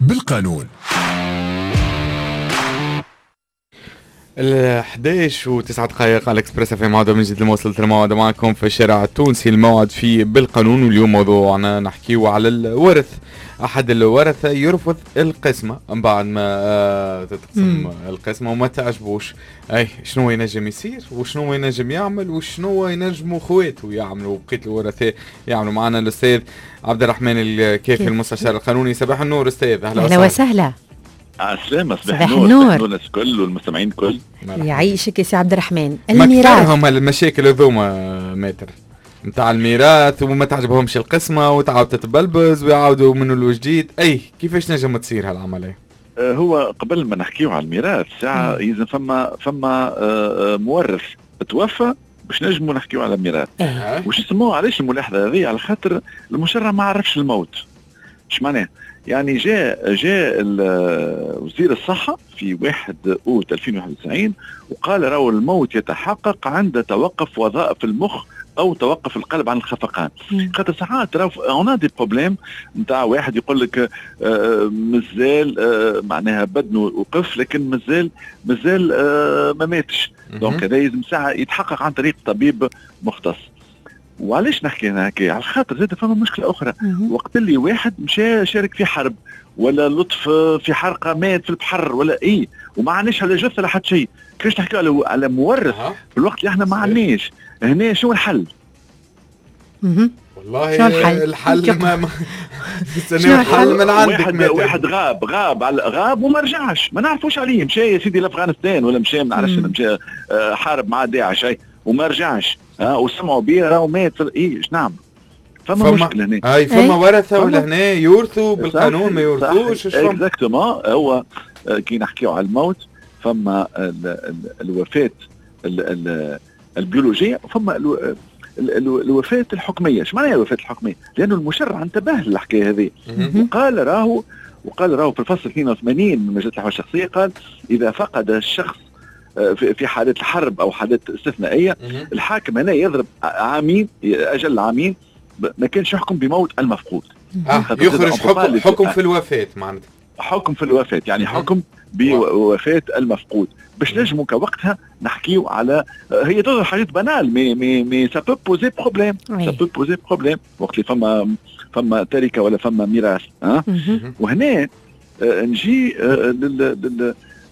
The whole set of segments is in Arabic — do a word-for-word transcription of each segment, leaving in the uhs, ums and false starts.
بالقانون. الحداش وتسعة دقائق على اكسبريس في موعد من جديد الموصلة الموعد معكم في الشارع التونسي. الموعد في بالقانون، واليوم موضوعنا نحكيه على الورث. احد الورثة يرفض القسمة بعد ما تتقسم القسمة وما تعجبوش. اي شنو ينجم يصير وشنو ينجم يعمل وشنو ينجموا خواته يعملوا وبقيت الورثاء يعملوا. معنا الاستاذ عبد الرحمن الكافي المستشار القانوني. صباح النور استاذ. اهلا وسهلا. عسلامة. صباح النور الناس الكل والمستمعين الكل. يعيشك يا سي عبد الرحمن. الميراث مكثرهم المشاكل هذوما ماتر نتاع الميراث وما تعجبهمش القسمة وتعاود تتبلبز ويعاودوا منه الوجديد. اي كيفاش نجم تصير هالعملية؟ آه هو قبل ما نحكيو على الميراث ساعة يلزم فما فما آه مورث توفى باش نجموا نحكيو على الميراث. أه. وش يسموه علاش الملاحظة هذه؟ على خاطر المشرع ما عرفش الموت. ايش معناه؟ يعني جاء جاء وزير الصحة في واحد أوت ألفين وواحد وتسعين وقال راهو الموت يتحقق عند توقف وظائف المخ أو توقف القلب عن الخفقان. خاطر ساعات راهو اون دي بروبليم نتاع واحد يقول لك آه مازال آه معناها بدنه وقف لكن مازال مازال آه ما ماتش. دونك هذا لازم ساعة يتحقق عن طريق طبيب مختص. وعلاش نحكي هنا هكا؟ على خاطر زاد فما مشكله اخرى. وقت اللي واحد مشى شارك في حرب ولا لطف في حرقه مات في البحر ولا اي وما عندناش على جثه ولا حتى شيء، كيفاش نحكي على على مورث في الوقت اللي احنا ما عندناش؟ هنا شو الحل؟ والله شو الحل؟ الحل ما, ما شنو الحل من عندك؟ واحد, واحد غاب غاب على غاب وما رجعش، ما نعرفوش عليه، مشى يا سيدي لافغانستان ولا مشى ما نعرفش مشى حارب مع داعش وما رجعش ها وسمعوا بيه راهو مات. ايه ايش نعمل؟ فما, فما مشكله هنا. اي فما ورثه ولا هنا يورثوا بالقانون ما يورثوش. اكزاكتومون. هو كي نحكيو على الموت فما ال ال الوفاه ال ال البيولوجيه وفما ال ال الوفاه الحكميه. ايش معناها الوفاه الحكميه؟ لانه المشرع انتبه للحكايه هذه وقال راهو وقال راهو في الفصل اثنين وثمانين من مجله الحوار الشخصيه قال اذا فقد الشخص في حالة الحرب أو حالات استثنائية الحاكم هنا يضرب عامين أجل عامين ما كانش يحكم بموت المفقود. آه يخرج حكم, حكم في الوفاة معناتها حكم في الوفاة يعني حكم بوفاة المفقود باش نجموا كوقتها نحكيو على هي تظهر حاجات بنال مي مي مي سا بو بوزي بروبليم سا بو بوزي بروبليم وقت اللي فما فما تركة ولا فما ميراث. ها أه؟ وهنا آه نجي آه لل لل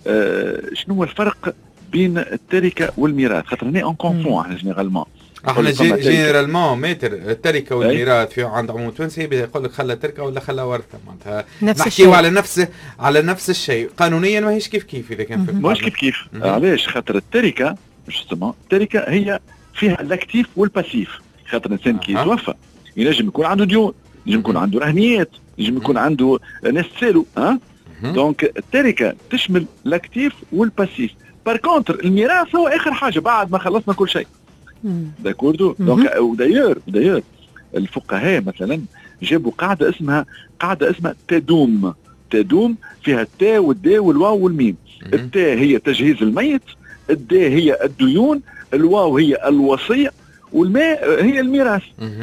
آه شنو هو الفرق بين التركه والميراث؟ خاطر هنا اون كونفون احنا جينيرالمون احنا جينيرالمون ماتر التركه والميراث في عند عموم تونسي يقول لك خلى تركه ولا خلى ورثه معناتها نحكيو على نفس على نفس الشيء. قانونيا ماهيش كيف كيف اذا كان في ماهيش كيف كيف. علاش؟ خاطر التركه جوستومون التركه هي فيها الاكتيف والباسيف. خاطر الانسان كي يتوفى ينجم يكون عنده ديون، ينجم يكون عنده رهنيات، ينجم يكون عنده ناس تسالوا. ها دونك التركه تشمل الاكتيف والباسيف. بار كونتر الميراث هو اخر حاجه بعد ما خلصنا كل شيء. داكوردو. دونك وداير داير الفقهاء مثلا جابوا قاعده اسمها قاعده اسمها تدوم. تدوم فيها التاء والداء والواو والميم. التاء هي تجهيز الميت، الداء هي الديون، الواو هي الوصيه، والماء هي الميراث.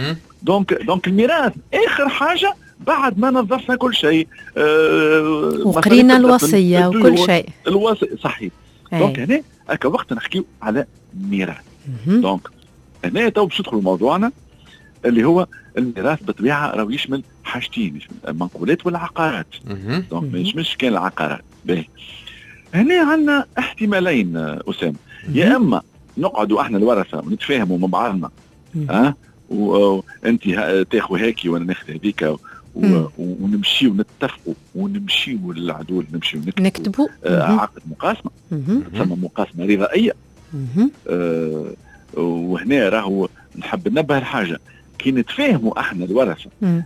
دونك دونك الميراث اخر حاجه بعد ما نظفنا كل شيء. أه وقرينا الوصيه وكل شيء. الوصيه صحيح. دونك هنا هكا وقت نحكيو على ميراث. دونك هنا تو باش ندخلوا موضوعنا اللي هو الميراث بطبيعه راهو يشمل حاجتين، يشمل المنقولات والعقارات. دونك ما يشملش كان العقارات. باهي هنا عندنا احتمالين اسامه، يا اما نقعدوا احنا الورثه ونتفاهموا مع بعضنا ها وانت تاخذ هيك وانا ناخذ هذيك ونمشي ونتفقوا ونمشي للعدول نمشي نكتبوا آه عقد مقاسمه تسمى مقاسمه رضائيه. آه وهنا راهو نحب ننبه الحاجه كي نتفاهموا احنا الورثه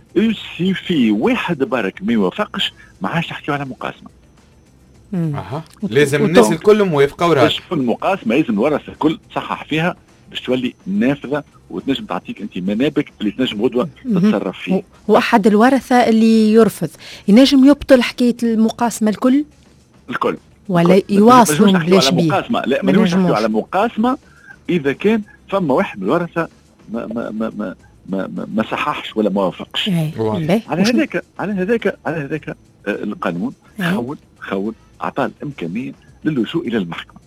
في واحد برك ما يوافقش ما عادش نحكيو على مقاسمه. اها لازم الناس الكل موافقه وراك باش المقاسمه لازم الورثه الكل تصحح فيها باش تولي نافذه وتنجم تعطيك انت منابك اللي تنجم غدوه تتصرف فيه. واحد الورثه اللي يرفض ينجم يبطل حكايه المقاسمه الكل الكل ولا يواصلوا بلاش بيه؟ مقاسمه لا ما نجمش نحكيو على مقاسمه اذا كان فما واحد من الورثه ما ما ما, ما ما, ما, ما صححش ولا ما وافقش. على هذاك على هذاك على هذاك القانون خول خول اعطى الامكانيه للجوء الى المحكمه.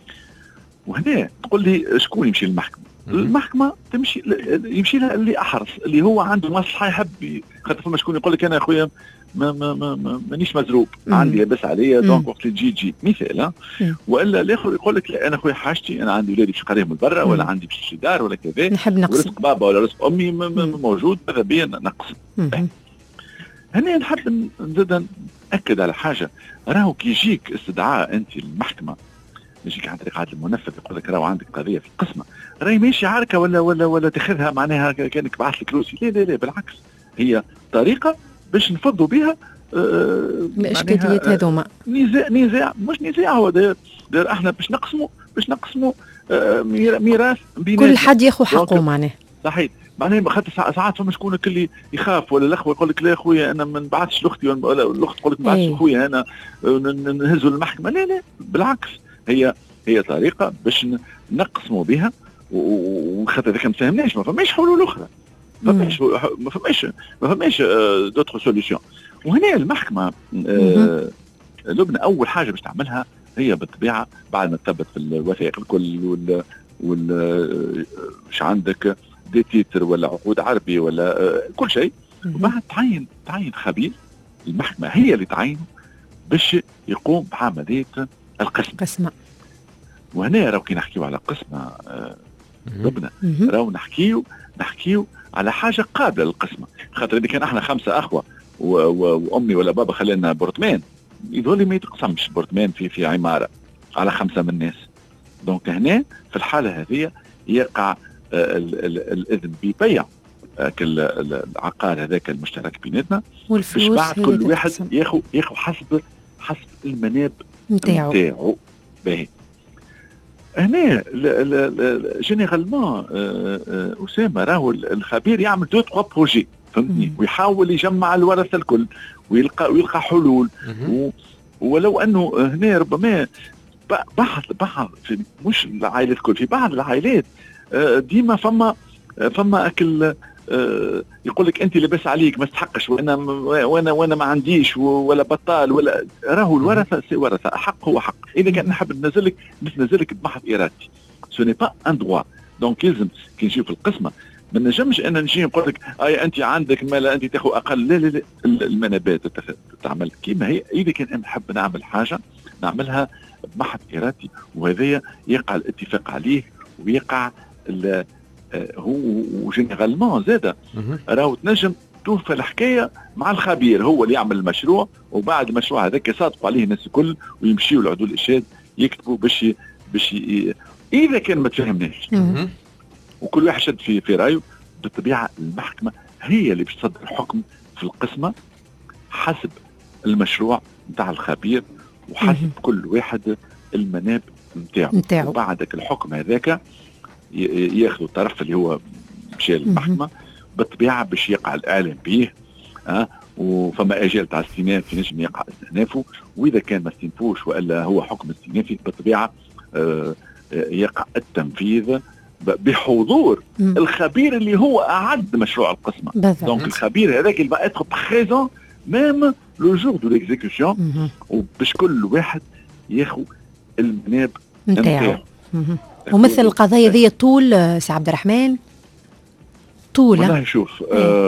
وهنا تقول لي شكون يمشي للمحكمه؟ المحكمه تمشي يمشي لها اللي احرص، اللي هو عنده مصلحه يحب. خاطر فما شكون يقول لك انا يا خويا ما ما ما ما مانيش مزروب، عندي لاباس عليا دونك وقت اللي تجي تجي مثال. والا الاخر يقول لك لا انا خويا حاجتي، انا عندي ولادي باش نقريهم من برا، ولا عندي باش نشري دار ولا كذا، نحب نقسم رزق بابا ولا رزق امي موجود، ماذا بيا نقسم. هنا نحب نزيد ناكد على حاجه، راهو كي يجيك استدعاء انت للمحكمه، يجيك عن طريق عدل المنفذ يقول لك راهو عندك قضيه في القسمه، راهي ماشي عركه ولا ولا ولا تاخذها معناها كانك بعث لك روسي، لا لا لا بالعكس، هي طريقه باش نفضوا بها آه الاشكاليات هذوما. نزاع نزاع مش نزاع، هو داير داير احنا باش نقسموا باش نقسموا آه ميراث بيناتنا، كل حد ياخذ حقه معناها. صحيح، معناها خاطر ساعات فما شكون اللي يخاف، ولا الاخوه يقول لك لا خويا انا ما نبعثش لاختي، ولا الاخت تقول لك ما نبعثش خويا انا نهزوا المحكمه، لا لا بالعكس، هي هي طريقه باش نقسموا بها، وخاطر اذا ما فهمناش ما فماش حلول اخرى، ما فماش ما فماش ما فماش دوتر سوليسيون. وهنا المحكمه آه لبنى اول حاجه باش تعملها هي بالطبيعه بعد ما تثبت في الوثائق الكل وال وال مش عندك دي تيتر ولا عقود عربي ولا آه كل شيء، وبعد تعين تعين خبير، المحكمه هي اللي تعينه باش يقوم بعمليه القسم. قسمه. وهنا راهو كي نحكيو على قسمه آه لبنى، راهو نحكيو نحكيو على حاجه قابله للقسمه، خاطر اذا كان احنا خمسه اخوه وامي ولا بابا خلينا برطمان، يظل ما يتقسمش برطمان في في عماره على خمسه من الناس. دونك هنا في الحاله هذه يقع الاذن ببيع العقار هذاك المشترك بيناتنا، والفلوس بعد كل واحد ياخذ ياخذ حسب حسب المناب نتاعو. باهي هنا جينيرالمون اسامه راهو الخبير يعمل دو تخوا بروجي، فهمتني، ويحاول يجمع الورثه الكل ويلقى ويلقى حلول، ولو انه هنا ربما بعض بعض في مش العائلات الكل، في بعض العائلات ديما فما فما اكل يقول لك انت لاباس عليك ما تستحقش، وانا وانا وانا ما عنديش ولا بطال ولا، راهو الورثه سي ورثه، حق هو حق، اذا كان نحب ننزلك ننزلك بمحض ارادتي، سو ني با ان دروا. دونك لازم كي نجيو في القسمه ما نجمش انا نجي نقول لك اي انت عندك مالا انت تاخذ اقل، لا لا لا، المنابات تعمل كيما هي، اذا كان انا نحب نعمل حاجه نعملها بمحض ارادتي، وهذايا يقع الاتفاق عليه ويقع هو وجينيرالمون زاده راهو تنجم توفى الحكايه مع الخبير، هو اللي يعمل المشروع، وبعد المشروع هذاك يصادقوا عليه الناس الكل ويمشيوا لعدول الارشاد يكتبوا باش باش اذا كان ما تفهمناش وكل واحد شد في في رايه، بالطبيعه المحكمه هي اللي باش تصدر الحكم في القسمه حسب المشروع نتاع الخبير وحسب كل واحد المناب نتاعو، وبعدك الحكم هذاك ياخذوا الطرف اللي هو مشى للمحكمه بالطبيعه باش يقع الاعلام به، ها، وفما اجال تاع استئناف ينجم يقع استئنافه، واذا كان ما استنفوش والا هو حكم استئنافي بالطبيعه آه يقع التنفيذ بحضور مم. الخبير اللي هو اعد مشروع القسمه. دونك الخبير هذاك اللي va être présent même le jour de l'exécution، وباش كل واحد ياخذ المناب نتاعو. ومثل القضايا ذي طول سي عبد الرحمن طول والله شوف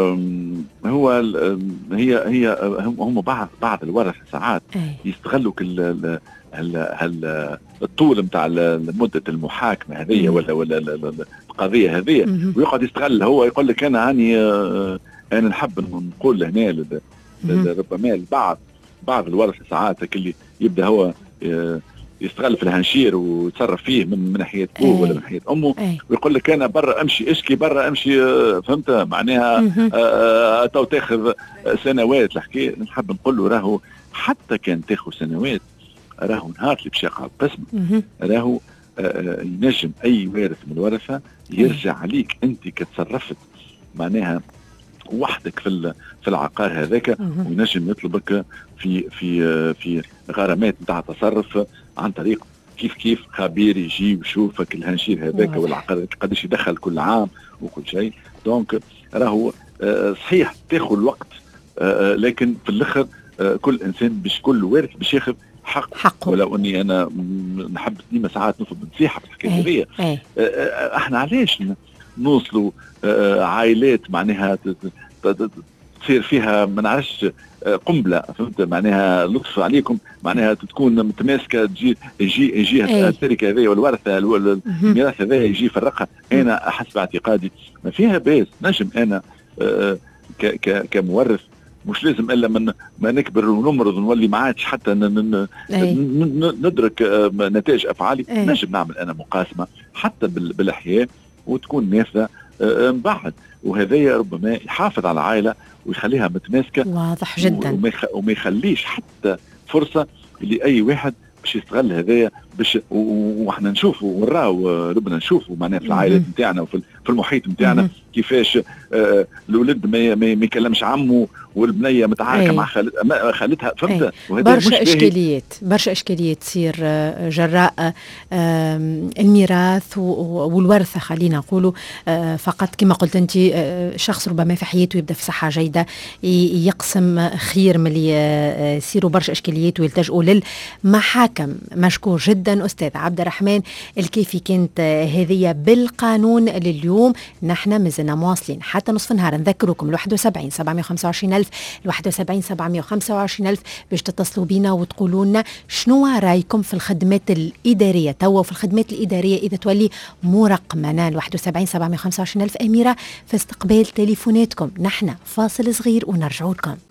هو هي هي هم بعض بعض الورثه ساعات يستغلوا كل هال الطول نتاع مده المحاكمه هذه ولا ولا القضيه هذه، ويقعد يستغل، هو يقول لك انا هاني انا نحب نقول هنا ربما البعض بعض الورثه ساعات اللي يبدا هو يستغل في الهنشير ويتصرف فيه من من ناحيه ابوه ولا من ناحيه امه، ويقول لك انا برا امشي اشكي برا امشي، فهمت معناها تو تاخذ سنوات الحكايه. نحب نقول له راهو حتى كان تاخذ سنوات، راهو نهار اللي باش يقع القسم راهو ينجم اي وارث من الورثه يرجع عليك انت كتصرفت معناها وحدك في في العقار هذاك، وينجم يطلبك في في في غرامات نتاع تصرف عن طريق كيف كيف خبير يجي ويشوفك الهنشير هذاك والعقار قداش يدخل كل عام وكل شيء. دونك راهو آه صحيح تاخذ الوقت، آه لكن في الاخر آه كل انسان باش كل وارث باش ياخذ حقه. حقه. ولو اني انا نحب ديما ساعات نطلب نصيحه في الحكايه هذه. ايه. آه احنا علاش نوصلوا آه عائلات معناها تصير فيها ما نعرفش قنبله، فهمت معناها لطف عليكم، معناها تكون متماسكه، تجي يجي يجي التركه هذه والورثه الميراث هذا يجي يفرقها. انا حسب اعتقادي ما فيها باس، نجم انا آه ك ك كمورث مش لازم الا من ما نكبر ونمرض ونولي ما عادش حتى ندرك نتائج افعالي. نجم نعمل انا مقاسمه حتى بالاحياء وتكون نافذه من بعد، وهذايا ربما يحافظ على العائله ويخليها متماسكه. واضح جدا. وما يخليش حتى فرصه لاي واحد باش يستغل هذايا باش، واحنا نشوفوا ونراو ربنا نشوفوا معناها في العائلات نتاعنا وفي المحيط نتاعنا كيفاش آه الولد ما, ما يكلمش عمه والبنيه متعاركه مع خالتها، فهمت؟ برشا اشكاليات برشا اشكاليات تصير جراء الميراث والورثه، خلينا نقولوا. فقط كما قلت انت، شخص ربما في حياته يبدا في صحه جيده يقسم خير من اللي يصيروا برشا اشكاليات ويلتجئوا للمحاكم. مشكور جدا استاذ عبد الرحمن الكيفي. كانت هذه بالقانون لليوم. نحن مازلنا مواصلين حتى نصف النهار. نذكركم الواحد وسبعين سبعمية وخمسة وعشرين ألف الواحد وسبعين سبعمية وخمسة وعشرين ألف باش تتصلوا بينا وتقولوا لنا شنو رايكم في الخدمات الإدارية توا. في الخدمات الإدارية إذا تولي مرقمنا الواحد وسبعين سبعمية وخمسة وعشرين ألف. أميرة في استقبال تليفوناتكم. نحن فاصل صغير ونرجعوا لكم.